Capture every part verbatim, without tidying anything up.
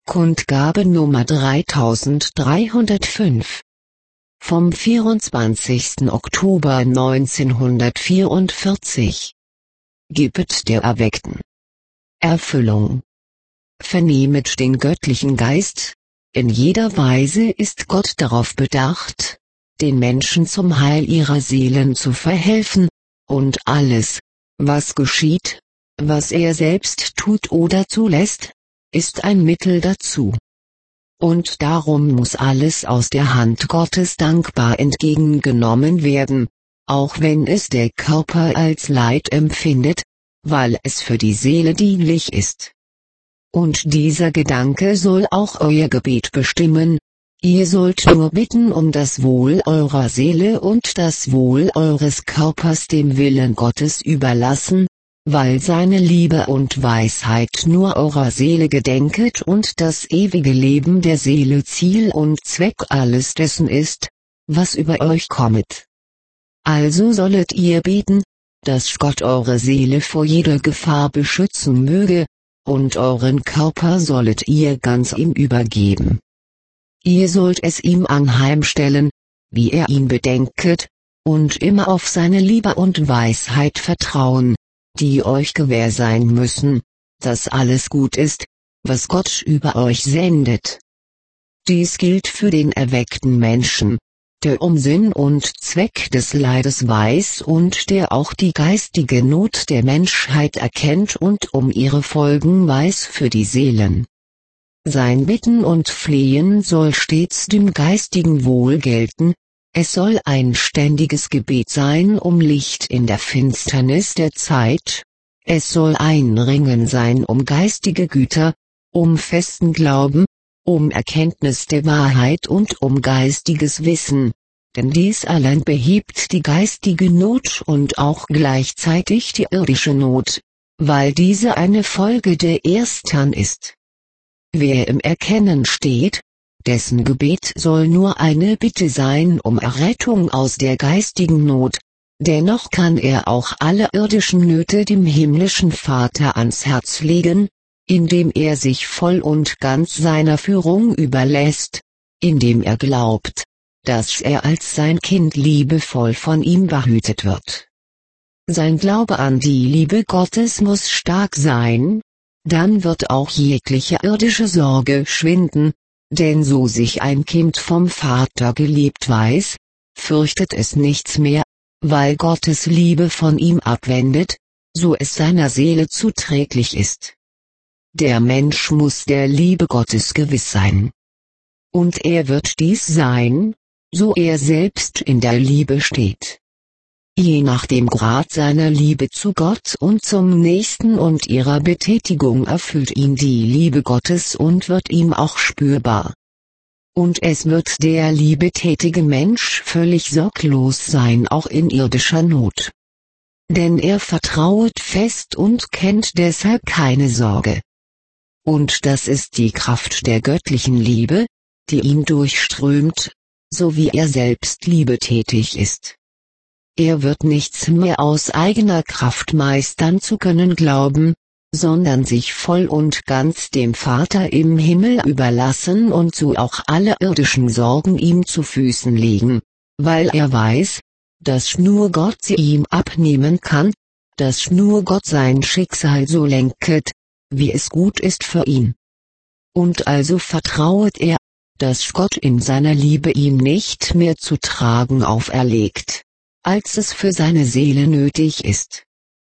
Kundgabe Nummer dreitausenddreihundertfünf vom vierundzwanzigsten Oktober neunzehnhundertvierundvierzig. Gebet der Erweckten. Erfüllung. Vernehmet den göttlichen Geist. In jeder Weise ist Gott darauf bedacht, den Menschen zum Heil ihrer Seelen zu verhelfen, und alles, was geschieht, was er selbst tut oder zulässt, ist ein Mittel dazu. Und darum muss alles aus der Hand Gottes dankbar entgegengenommen werden, auch wenn es der Körper als Leid empfindet, weil es für die Seele dienlich ist. Und dieser Gedanke soll auch euer Gebet bestimmen. Ihr sollt nur bitten um das Wohl eurer Seele und das Wohl eures Körpers dem Willen Gottes überlassen, weil seine Liebe und Weisheit nur eurer Seele gedenket und das ewige Leben der Seele Ziel und Zweck alles dessen ist, was über euch kommet. Also sollet ihr beten, dass Gott eure Seele vor jeder Gefahr beschützen möge, und euren Körper sollet ihr ganz ihm übergeben. Ihr sollt es ihm anheimstellen, wie er ihn bedenket, und immer auf seine Liebe und Weisheit vertrauen, die euch gewähr sein müssen, dass alles gut ist, was Gott über euch sendet. Dies gilt für den erweckten Menschen, der um Sinn und Zweck des Leides weiß und der auch die geistige Not der Menschheit erkennt und um ihre Folgen weiß für die Seelen. Sein Bitten und Flehen soll stets dem geistigen Wohl gelten. Es soll ein ständiges Gebet sein um Licht in der Finsternis der Zeit. Es soll ein Ringen sein um geistige Güter, um festen Glauben, um Erkenntnis der Wahrheit und um geistiges Wissen. Denn dies allein behebt die geistige Not und auch gleichzeitig die irdische Not, weil diese eine Folge der erstern ist. Wer im Erkennen steht, dessen Gebet soll nur eine Bitte sein um Errettung aus der geistigen Not, dennoch kann er auch alle irdischen Nöte dem himmlischen Vater ans Herz legen, indem er sich voll und ganz seiner Führung überlässt, indem er glaubt, dass er als sein Kind liebevoll von ihm behütet wird. Sein Glaube an die Liebe Gottes muss stark sein, dann wird auch jegliche irdische Sorge schwinden. Denn so sich ein Kind vom Vater geliebt weiß, fürchtet es nichts mehr, weil Gottes Liebe von ihm abwendet, so es seiner Seele zuträglich ist. Der Mensch muss der Liebe Gottes gewiss sein. Und er wird dies sein, so er selbst in der Liebe steht. Je nach dem Grad seiner Liebe zu Gott und zum Nächsten und ihrer Betätigung erfüllt ihn die Liebe Gottes und wird ihm auch spürbar. Und es wird der liebetätige Mensch völlig sorglos sein auch in irdischer Not. Denn er vertrauet fest und kennt deshalb keine Sorge. Und das ist die Kraft der göttlichen Liebe, die ihn durchströmt, so wie er selbst liebetätig ist. Er wird nichts mehr aus eigener Kraft meistern zu können glauben, sondern sich voll und ganz dem Vater im Himmel überlassen und so auch alle irdischen Sorgen ihm zu Füßen legen, weil er weiß, dass nur Gott sie ihm abnehmen kann, dass nur Gott sein Schicksal so lenket, wie es gut ist für ihn. Und also vertrauet er, dass Gott in seiner Liebe ihm nicht mehr zu tragen auferlegt, als es für seine Seele nötig ist.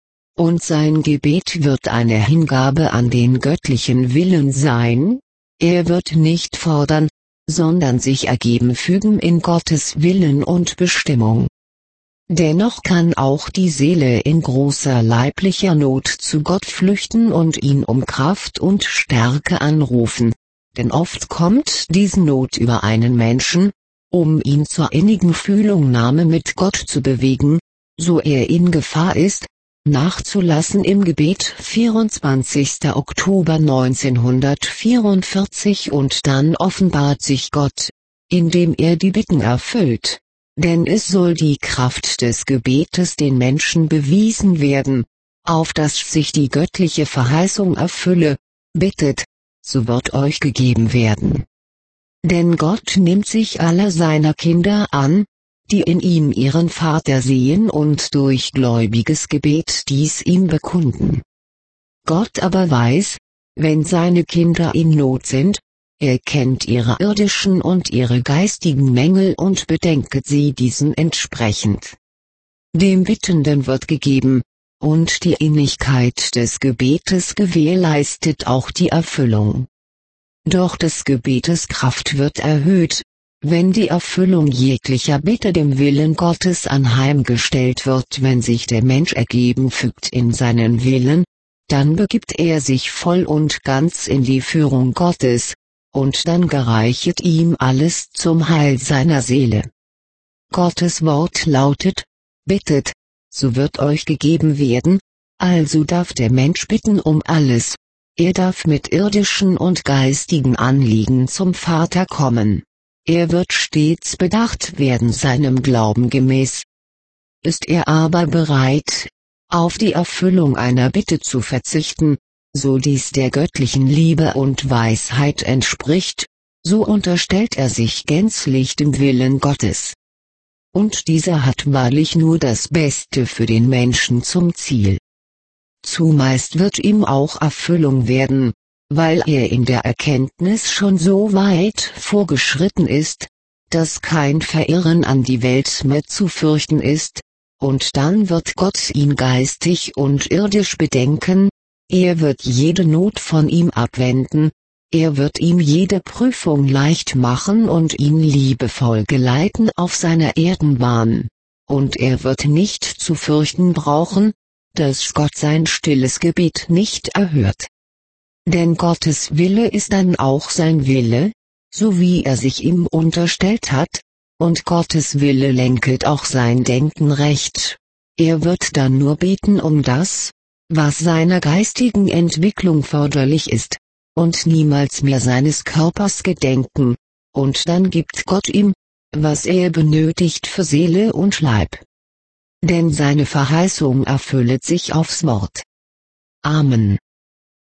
Und sein Gebet wird eine Hingabe an den göttlichen Willen sein, er wird nicht fordern, sondern sich ergeben fügen in Gottes Willen und Bestimmung. Dennoch kann auch die Seele in großer leiblicher Not zu Gott flüchten und ihn um Kraft und Stärke anrufen, denn oft kommt diese Not über einen Menschen, um ihn zur innigen Fühlungnahme mit Gott zu bewegen, so er in Gefahr ist, nachzulassen im Gebet. vierundzwanzigster Oktober neunzehnhundertvierundvierzig. Und dann offenbart sich Gott, indem er die Bitten erfüllt, denn es soll die Kraft des Gebetes den Menschen bewiesen werden, auf dass sich die göttliche Verheißung erfülle: Bittet, so wird euch gegeben werden. Denn Gott nimmt sich aller seiner Kinder an, die in ihm ihren Vater sehen und durch gläubiges Gebet dies ihm bekunden. Gott aber weiß, wenn seine Kinder in Not sind, er kennt ihre irdischen und ihre geistigen Mängel und bedenket sie diesen entsprechend. Dem Bittenden wird gegeben, und die Innigkeit des Gebetes gewährleistet auch die Erfüllung. Doch des Gebetes Kraft wird erhöht, wenn die Erfüllung jeglicher Bitte dem Willen Gottes anheimgestellt wird. Wenn sich der Mensch ergeben fügt in seinen Willen, dann begibt er sich voll und ganz in die Führung Gottes, und dann gereichet ihm alles zum Heil seiner Seele. Gottes Wort lautet: Bittet, so wird euch gegeben werden, also darf der Mensch bitten um alles, er darf mit irdischen und geistigen Anliegen zum Vater kommen. Er wird stets bedacht werden seinem Glauben gemäß. Ist er aber bereit, auf die Erfüllung einer Bitte zu verzichten, so dies der göttlichen Liebe und Weisheit entspricht, so unterstellt er sich gänzlich dem Willen Gottes. Und dieser hat wahrlich nur das Beste für den Menschen zum Ziel. Zumeist wird ihm auch Erfüllung werden, weil er in der Erkenntnis schon so weit vorgeschritten ist, dass kein Verirren an die Welt mehr zu fürchten ist, und dann wird Gott ihn geistig und irdisch bedenken, er wird jede Not von ihm abwenden, er wird ihm jede Prüfung leicht machen und ihn liebevoll geleiten auf seiner Erdenbahn, und er wird nicht zu fürchten brauchen, dass Gott sein stilles Gebet nicht erhört. Denn Gottes Wille ist dann auch sein Wille, so wie er sich ihm unterstellt hat, und Gottes Wille lenket auch sein Denken recht. Er wird dann nur beten um das, was seiner geistigen Entwicklung förderlich ist, und niemals mehr seines Körpers gedenken, und dann gibt Gott ihm, was er benötigt für Seele und Leib. Denn seine Verheißung erfüllet sich aufs Wort. Amen.